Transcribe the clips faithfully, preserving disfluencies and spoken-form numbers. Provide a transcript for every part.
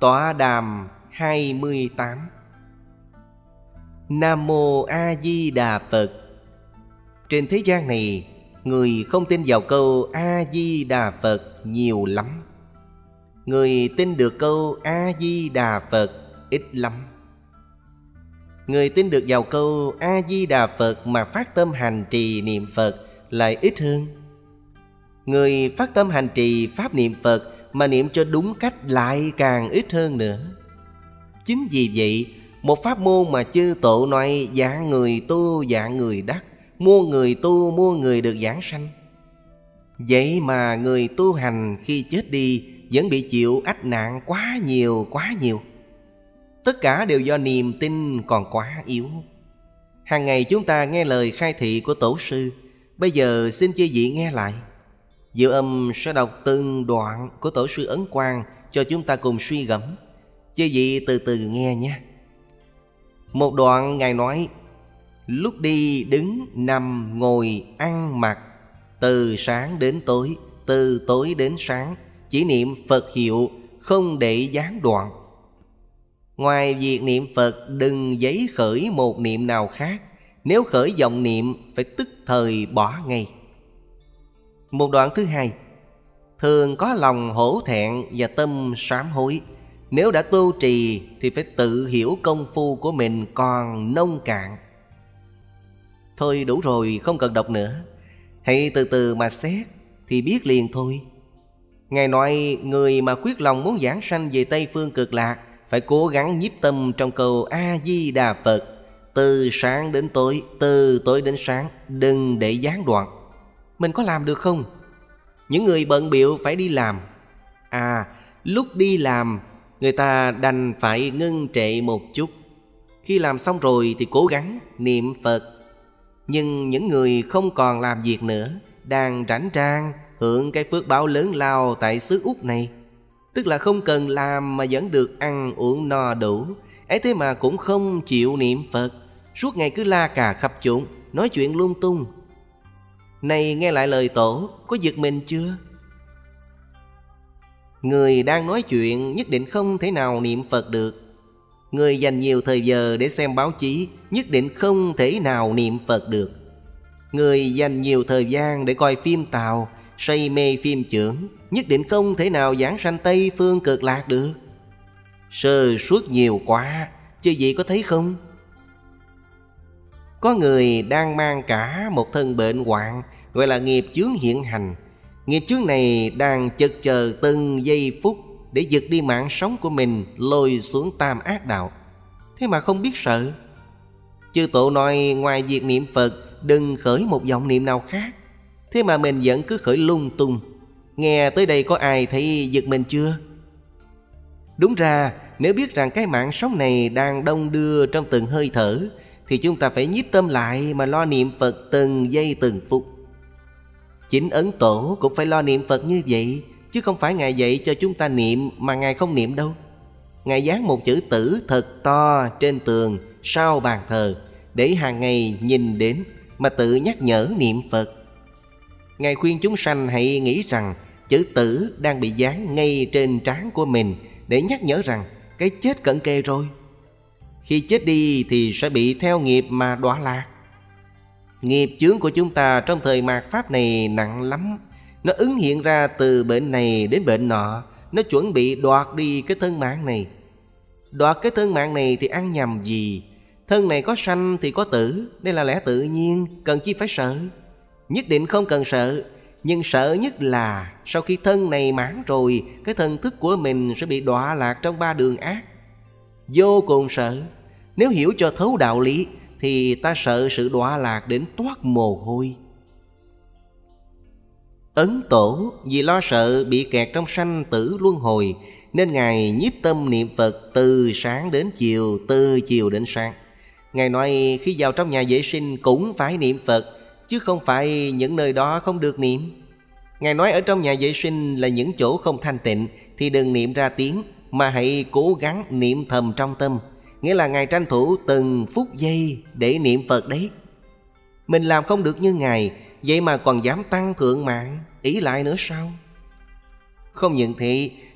Tọa đàm hai mươi tám. Nam Mô A Di Đà Phật. Trên thế gian này, người không tin vào câu A Di Đà Phật nhiều lắm. Người tin được câu A Di Đà Phật ít lắm. Người tin được vào câu A Di Đà Phật mà phát tâm hành trì niệm Phật lại ít hơn. Người phát tâm hành trì pháp niệm Phật mà niệm cho đúng cách lại càng ít hơn nữa. Chính vì vậy, một pháp môn mà chư tổ nói dạng người tu dạng người đắc, mua người tu mua người được giảng sanh. Vậy mà người tu hành khi chết đi vẫn bị chịu ách nạn quá nhiều quá nhiều. Tất cả đều do niềm tin còn quá yếu. Hàng ngày chúng ta nghe lời khai thị của tổ sư. Bây giờ xin chư vị nghe lại. Diệu Âm sẽ đọc từng đoạn của tổ sư Ấn Quang cho chúng ta cùng suy gẫm. Chư vị từ từ nghe nhé. Một đoạn Ngài nói: lúc đi đứng nằm ngồi ăn mặc, từ sáng đến tối, từ tối đến sáng, chỉ niệm Phật hiệu, không để gián đoạn. Ngoài việc niệm Phật, đừng giấy khởi một niệm nào khác. Nếu khởi vọng niệm, phải tức thời bỏ ngay. Một đoạn thứ hai: thường có lòng hổ thẹn và tâm sám hối. Nếu đã tu trì thì phải tự hiểu công phu của mình còn nông cạn. Thôi đủ rồi, không cần đọc nữa. Hãy từ từ mà xét thì biết liền thôi. Ngài nói người mà quyết lòng muốn giảng sanh về Tây Phương Cực Lạc phải cố gắng nhiếp tâm trong câu A Di Đà Phật, từ sáng đến tối, từ tối đến sáng, đừng để gián đoạn. Mình có làm được không? Những người bận bịu phải đi làm. À, lúc đi làm, người ta đành phải ngưng trệ một chút. Khi làm xong rồi thì cố gắng niệm Phật. Nhưng những người không còn làm việc nữa, đang rảnh rang hưởng cái phước báo lớn lao tại xứ Úc này, tức là không cần làm mà vẫn được ăn uống no đủ, ấy thế mà cũng không chịu niệm Phật, suốt ngày cứ la cà khắp chốn, nói chuyện lung tung. Này nghe lại lời tổ, có giật mình chưa? Người đang nói chuyện nhất định không thể nào niệm Phật được. Người dành nhiều thời giờ để xem báo chí nhất định không thể nào niệm Phật được. Người dành nhiều thời gian để coi phim Tàu, say mê phim chưởng, nhất định không thể nào giảng sanh Tây Phương Cực Lạc được. Sơ suất nhiều quá, chứ vị có thấy không? Có người đang mang cả một thân bệnh hoạn, gọi là nghiệp chướng hiện hành. Nghiệp chướng này đang chực chờ từng giây phút để giật đi mạng sống của mình, lôi xuống tam ác đạo. Thế mà không biết sợ. Chư tổ nói ngoài việc niệm Phật, đừng khởi một vọng niệm nào khác. Thế mà mình vẫn cứ khởi lung tung. Nghe tới đây có ai thấy giật mình chưa? Đúng ra, nếu biết rằng cái mạng sống này đang đong đưa trong từng hơi thở, thì chúng ta phải nhiếp tâm lại mà lo niệm Phật từng giây từng phút. Chính Ấn Tổ cũng phải lo niệm Phật như vậy, chứ không phải Ngài dạy cho chúng ta niệm mà Ngài không niệm đâu. Ngài dán một chữ tử thật to trên tường sau bàn thờ, để hàng ngày nhìn đến mà tự nhắc nhở niệm Phật. Ngài khuyên chúng sanh hãy nghĩ rằng chữ tử đang bị dán ngay trên trán của mình, để nhắc nhở rằng cái chết cận kề rồi. Khi chết đi thì sẽ bị theo nghiệp mà đọa lạc. Nghiệp chướng của chúng ta trong thời mạt Pháp này nặng lắm. Nó ứng hiện ra từ bệnh này đến bệnh nọ. Nó chuẩn bị đoạt đi cái thân mạng này. Đoạt cái thân mạng này thì ăn nhầm gì? Thân này có sanh thì có tử. Đây là lẽ tự nhiên, cần chi phải sợ? Nhất định không cần sợ. Nhưng sợ nhất là sau khi thân này mãn rồi, cái thân thức của mình sẽ bị đọa lạc trong ba đường ác. Vô cùng sợ. Nếu hiểu cho thấu đạo lý thì ta sợ sự đọa lạc đến toát mồ hôi. Ấn Tổ vì lo sợ bị kẹt trong sanh tử luân hồi, nên Ngài nhiếp tâm niệm Phật từ sáng đến chiều, từ chiều đến sáng. Ngài nói khi vào trong nhà vệ sinh cũng phải niệm Phật, chứ không phải những nơi đó không được niệm. Ngài nói ở trong nhà vệ sinh là những chỗ không thanh tịnh thì đừng niệm ra tiếng, mà hãy cố gắng niệm thầm trong tâm. Nghĩa là Ngài tranh thủ từng phút giây để niệm Phật đấy. Mình làm không được như Ngài, vậy mà còn dám tăng thượng mạng, ỷ lại nữa sao? Không những thế,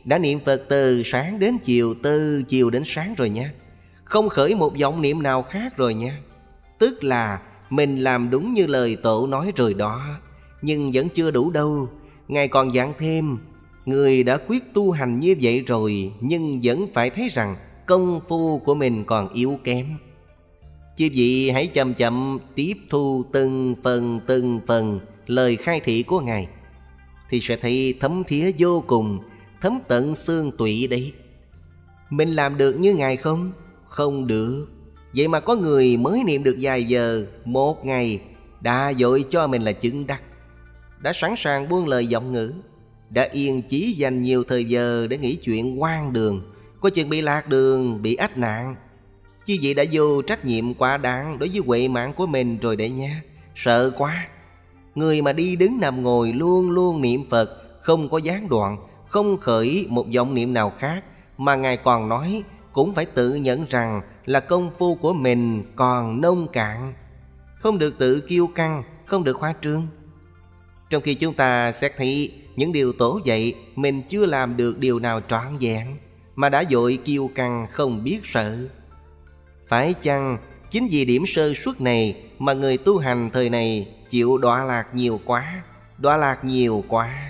đã niệm Phật từ sáng đến chiều, từ chiều đến sáng rồi nha. Không khởi một vọng niệm nào khác rồi nha. Tức là mình làm đúng như lời Tổ nói rồi đó. Nhưng vẫn chưa đủ đâu. Ngài còn dặn thêm, người đã quyết tu hành như vậy rồi, nhưng vẫn phải thấy rằng công phu của mình còn yếu kém. Chư vị hãy chậm chậm tiếp thu từng phần từng phần lời khai thị của Ngài, thì sẽ thấy thấm thía vô cùng, thấm tận xương tủy đấy. Mình làm được như Ngài không? Không được. Vậy mà có người mới niệm được vài giờ, một ngày đã dội cho mình là chứng đắc, đã sẵn sàng buông lời vọng ngữ, đã yên chí dành nhiều thời giờ để nghĩ chuyện hoang đường, có chừng bị lạc đường, bị ách nạn. Chứ vậy đã vô trách nhiệm quá đáng đối với huệ mạng của mình rồi đấy nha. Sợ quá. Người mà đi đứng nằm ngồi luôn luôn niệm Phật, không có gián đoạn, không khởi một vọng niệm nào khác, mà Ngài còn nói cũng phải tự nhận rằng là công phu của mình còn nông cạn, không được tự kiêu căng, không được khoa trương. Trong khi chúng ta xét thấy những điều Tổ dạy, mình chưa làm được điều nào trọn vẹn, mà đã vội kiêu căng không biết sợ. Phải chăng chính vì điểm sơ suất này mà người tu hành thời này chịu đọa lạc nhiều quá, đọa lạc nhiều quá.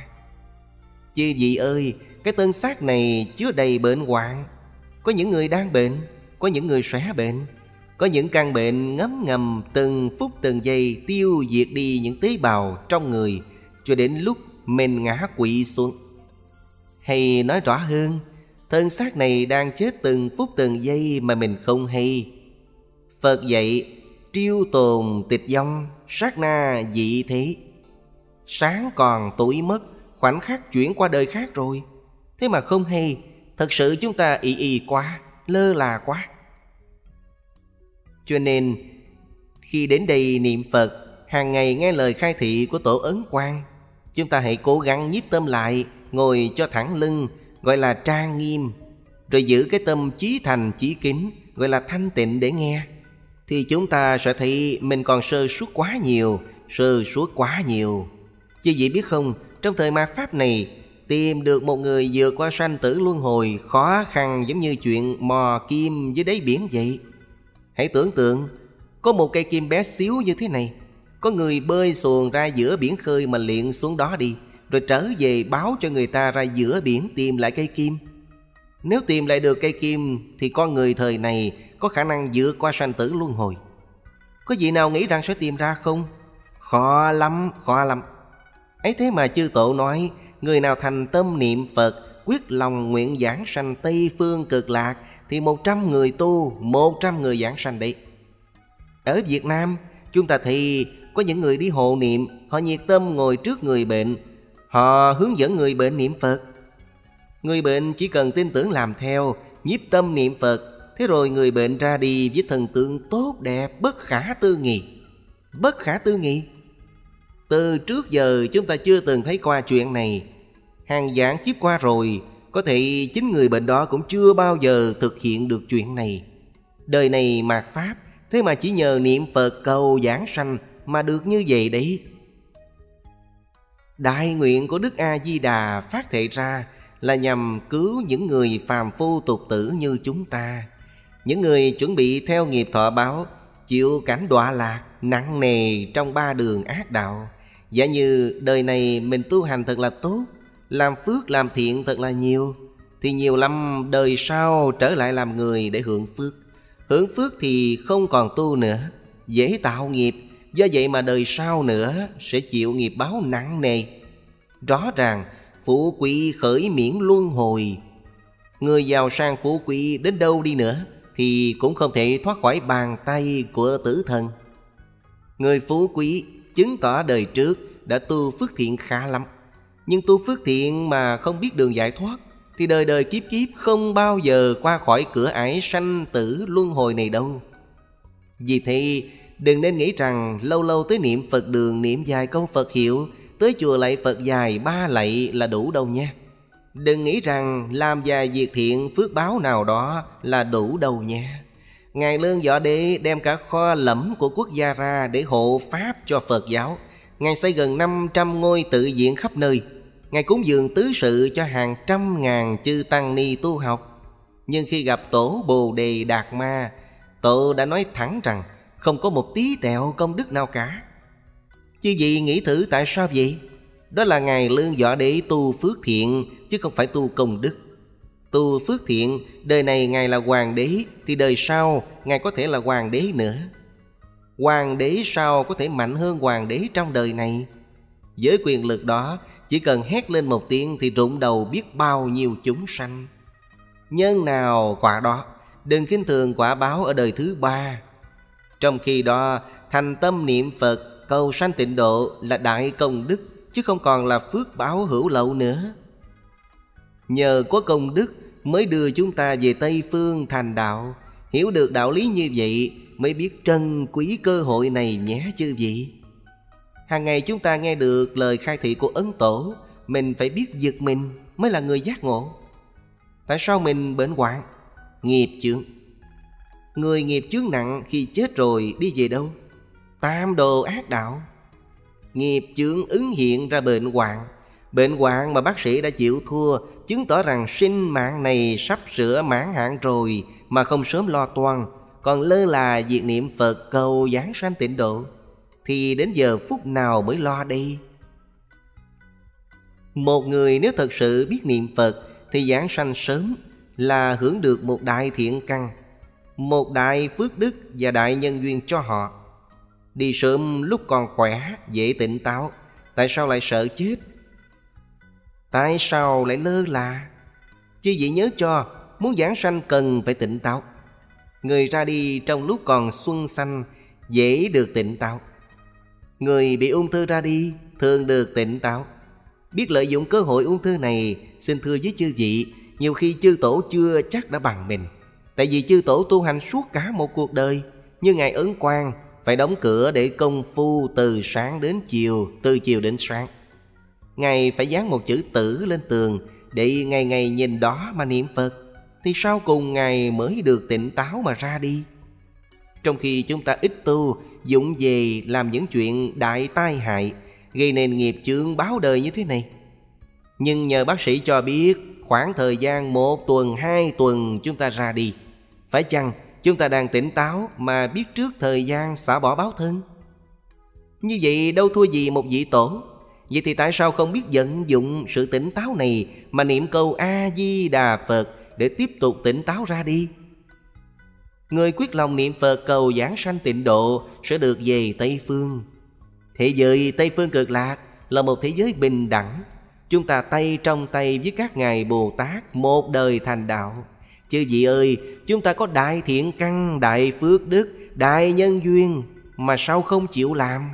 Chư vị ơi, cái thân xác này chứa đầy bệnh hoạn. Có những người đang bệnh, có những người sẽ bệnh, có những căn bệnh ngấm ngầm từng phút từng giây tiêu diệt đi những tế bào trong người, cho đến lúc mình ngã quỵ xuống. Hay nói rõ hơn, thân xác này đang chết từng phút từng giây mà mình không hay. Phật dạy triêu tồn tịch vong, sát na dị thế. Sáng còn tuổi mất, khoảnh khắc chuyển qua đời khác rồi. Thế mà không hay. Thật sự chúng ta y y quá, lơ là quá. Cho nên khi đến đây niệm Phật, hàng ngày nghe lời khai thị của Tổ Ấn Quang, chúng ta hãy cố gắng nhiếp tâm lại, ngồi cho thẳng lưng, gọi là trang nghiêm, rồi giữ cái tâm chí thành chí kính, gọi là thanh tịnh để nghe. Thì chúng ta sẽ thấy mình còn sơ suất quá nhiều, sơ suất quá nhiều. Chứ gì biết không, trong thời mạt Pháp này, tìm được một người vượt qua sanh tử luân hồi khó khăn giống như chuyện mò kim dưới đáy biển vậy. Hãy tưởng tượng, có một cây kim bé xíu như thế này, có người bơi xuồng ra giữa biển khơi mà liệng xuống đó đi, rồi trở về báo cho người ta ra giữa biển tìm lại cây kim. Nếu tìm lại được cây kim thì con người thời này có khả năng vượt qua sanh tử luân hồi. Có vị nào nghĩ rằng sẽ tìm ra không? Khó lắm, khó lắm. Ấy thế mà chư Tổ nói, người nào thành tâm niệm Phật, quyết lòng nguyện giảng sanh Tây Phương Cực Lạc, thì một trăm người tu, một trăm người giảng sanh đấy. Ở Việt Nam, chúng ta thấy có những người đi hộ niệm, họ nhiệt tâm ngồi trước người bệnh, họ hướng dẫn người bệnh niệm Phật. Người bệnh chỉ cần tin tưởng làm theo, nhiếp tâm niệm Phật, thế rồi người bệnh ra đi với thần tượng tốt đẹp, bất khả tư nghị. Bất khả tư nghị. Từ trước giờ chúng ta chưa từng thấy qua chuyện này. Hàng vạn kiếp qua rồi, có thể chính người bệnh đó cũng chưa bao giờ thực hiện được chuyện này. Đời này mạt Pháp, thế mà chỉ nhờ niệm Phật cầu giảng sanh mà được như vậy đấy. Đại nguyện của Đức A-di-đà phát thệ ra là nhằm cứu những người phàm phu tục tử như chúng ta, những người chuẩn bị theo nghiệp thọ báo, chịu cảnh đọa lạc nặng nề trong ba đường ác đạo. Giả như đời này mình tu hành thật là tốt, làm phước làm thiện thật là nhiều, thì nhiều lắm đời sau trở lại làm người để hưởng phước. Hưởng phước thì không còn tu nữa, dễ tạo nghiệp. Do vậy mà đời sau nữa sẽ chịu nghiệp báo nặng nề. Rõ ràng phú quý khởi miễn luân hồi. Người giàu sang phú quý đến đâu đi nữa thì cũng không thể thoát khỏi bàn tay của tử thần. Người phú quý chứng tỏ đời trước đã tu phước thiện khá lắm, nhưng tu phước thiện mà không biết đường giải thoát thì đời đời kiếp kiếp không bao giờ qua khỏi cửa ải sanh tử luân hồi này đâu. Vì thế đừng nên nghĩ rằng lâu lâu tới niệm Phật đường, niệm vài câu Phật hiệu, tới chùa lạy Phật dài ba lạy là đủ đâu nha. Đừng nghĩ rằng làm vài việc thiện phước báo nào đó là đủ đâu nha. Ngài Lương Võ Đế đem cả kho lẫm của quốc gia ra để hộ pháp cho Phật giáo. Ngài xây gần năm trăm ngôi tự viện khắp nơi. Ngài Ngài cúng dường tứ sự cho hàng trăm ngàn chư tăng ni tu học. Nhưng khi gặp tổ Bồ Đề Đạt Ma, tổ đã nói thẳng rằng không có một tí tẹo công đức nào cả. Chứ gì nghĩ thử tại sao vậy? Đó là Ngài Lương Võ Đế tu phước thiện, chứ không phải tu công đức. Tu phước thiện, đời này Ngài là hoàng đế, thì đời sau Ngài có thể là hoàng đế nữa. Hoàng đế sau có thể mạnh hơn hoàng đế trong đời này. Với quyền lực đó, chỉ cần hét lên một tiếng thì rụng đầu biết bao nhiêu chúng sanh. Nhân nào quả đó, đừng khinh thường quả báo ở đời thứ ba. Trong khi đó, thành tâm niệm Phật, cầu sanh tịnh độ là đại công đức, chứ không còn là phước báo hữu lậu nữa. Nhờ có công đức mới đưa chúng ta về Tây Phương thành đạo. Hiểu được đạo lý như vậy mới biết trân quý cơ hội này nhé chư vị. Hàng ngày chúng ta nghe được lời khai thị của Ấn Tổ, mình phải biết giật mình mới là người giác ngộ. Tại sao mình bệnh hoạn? Nghiệp chướng. Người nghiệp chướng nặng khi chết rồi đi về đâu? Tam đồ ác đạo. Nghiệp chướng ứng hiện ra bệnh hoạn. Bệnh hoạn mà bác sĩ đã chịu thua, chứng tỏ rằng sinh mạng này sắp sửa mãn hạn rồi mà không sớm lo toan, còn lơ là việc niệm Phật cầu giảng sanh tịnh độ, thì đến giờ phút nào mới lo đây? Một người nếu thật sự biết niệm Phật thì giảng sanh sớm là hưởng được một đại thiện căn, một đại phước đức và đại nhân duyên cho họ. Đi sớm lúc còn khỏe, dễ tỉnh táo. Tại sao lại sợ chết? Tại sao lại lơ là? Chứ vậy nhớ cho, muốn giảng sanh cần phải tỉnh táo. Người ra đi trong lúc còn xuân xanh dễ được tỉnh táo. Người bị ung thư ra đi thường được tỉnh táo. Biết lợi dụng cơ hội ung thư này, xin thưa với chư vị, nhiều khi chư tổ chưa chắc đã bằng mình. Tại vì chư tổ tu hành suốt cả một cuộc đời. Như Ngài Ấn Quang phải đóng cửa để công phu từ sáng đến chiều, từ chiều đến sáng. Ngài phải dán một chữ tử lên tường để ngày ngày nhìn đó mà niệm Phật, thì sau cùng Ngài mới được tỉnh táo mà ra đi. Trong khi chúng ta ít tu, dụng về làm những chuyện đại tai hại, gây nên nghiệp chướng báo đời như thế này. Nhưng nhờ bác sĩ cho biết khoảng thời gian một tuần, hai tuần chúng ta ra đi, phải chăng chúng ta đang tỉnh táo mà biết trước thời gian xả bỏ báo thân? Như vậy đâu thua gì một vị tổ. Vậy thì tại sao không biết vận dụng sự tỉnh táo này mà niệm câu A-di-đà Phật để tiếp tục tỉnh táo ra đi? Người quyết lòng niệm Phật cầu giảng sanh tịnh độ sẽ được về Tây Phương. Thế giới Tây Phương Cực Lạc là một thế giới bình đẳng. Chúng ta tay trong tay với các ngài Bồ Tát một đời thành đạo. Chư vị ơi, chúng ta có đại thiện căn, đại phước đức, đại nhân duyên, mà sao không chịu làm?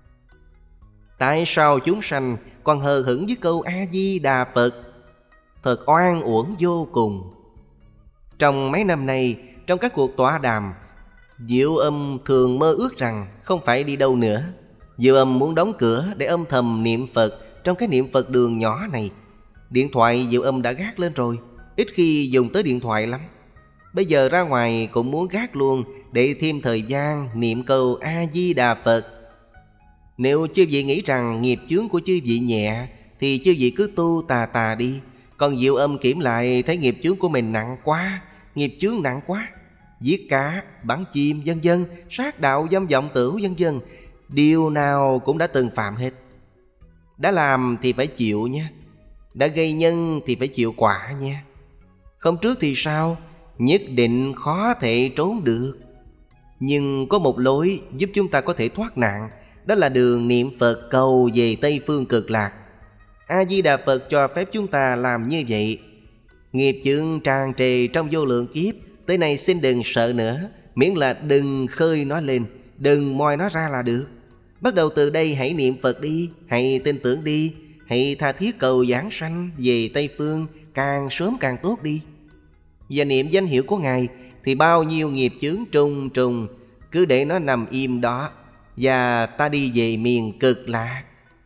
Tại sao chúng sanh còn hờ hững với câu A-di-đà Phật? Thật oan uổng vô cùng. Trong mấy năm nay, trong các cuộc tọa đàm, Diệu Âm thường mơ ước rằng không phải đi đâu nữa. Diệu Âm muốn đóng cửa để âm thầm niệm Phật trong cái niệm Phật đường nhỏ này. Điện thoại Diệu Âm đã gác lên rồi, ít khi dùng tới điện thoại lắm. Bây giờ ra ngoài cũng muốn gác luôn để thêm thời gian niệm câu A-di-đà Phật. Nếu chư vị nghĩ rằng nghiệp chướng của chư vị nhẹ thì chư vị cứ tu tà tà đi. Còn Diệu Âm kiểm lại thấy nghiệp chướng của mình nặng quá, nghiệp chướng nặng quá. Giết cá, bắn chim, vân vân, sát đạo, dâm vọng tửu, vân vân, điều nào cũng đã từng phạm hết. Đã làm thì phải chịu nha. Đã gây nhân thì phải chịu quả nha. Không trước thì sao? Nhất định khó thể trốn được. Nhưng có một lối giúp chúng ta có thể thoát nạn. Đó là đường niệm Phật cầu về Tây Phương Cực Lạc. A-di-đà Phật cho phép chúng ta làm như vậy. Nghiệp chướng tràn trề trong vô lượng kiếp, tới nay xin đừng sợ nữa. Miễn là đừng khơi nó lên, đừng moi nó ra là được. Bắt đầu từ đây hãy niệm Phật đi, hãy tin tưởng đi, hãy tha thiết cầu giảng sanh về Tây Phương, càng sớm càng tốt đi. Và niệm danh hiệu của Ngài thì bao nhiêu nghiệp chướng trùng trùng cứ để nó nằm im đó, và ta đi về miền Cực Lạc.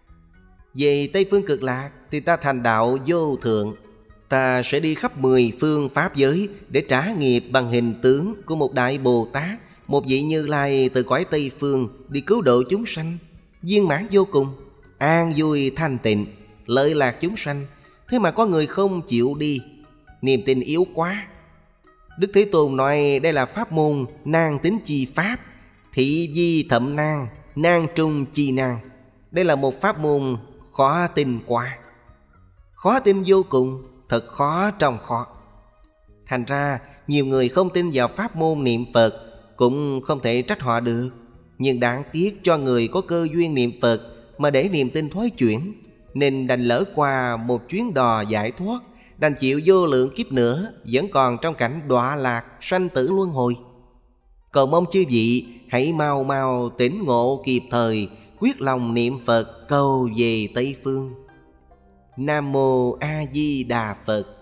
Về Tây Phương Cực Lạc thì ta thành đạo vô thượng. Ta sẽ đi khắp mười phương pháp giới để trả nghiệp bằng hình tướng của một đại Bồ Tát, một vị Như Lai từ cõi Tây Phương đi cứu độ chúng sanh, viên mãn vô cùng, an vui thanh tịnh. lợi lạc chúng sanh. Thế mà có người không chịu đi, niềm tin yếu quá. Đức Thế Tôn nói đây là pháp môn nan tính chi pháp, thị di thậm nan, nan trung chi nan. Đây là một pháp môn khó tin quá, khó tin vô cùng, thật khó trong khó. Thành ra nhiều người không tin vào pháp môn niệm Phật, cũng không thể trách họ được. Nhưng đáng tiếc cho người có cơ duyên niệm Phật mà để niềm tin thoái chuyển, nên đành lỡ qua một chuyến đò giải thoát, đành chịu vô lượng kiếp nữa vẫn còn trong cảnh đọa lạc sanh tử luân hồi. Cầu mong chư vị hãy mau mau tỉnh ngộ kịp thời, quyết lòng niệm Phật cầu về Tây Phương. Nam Mô A Di Đà Phật.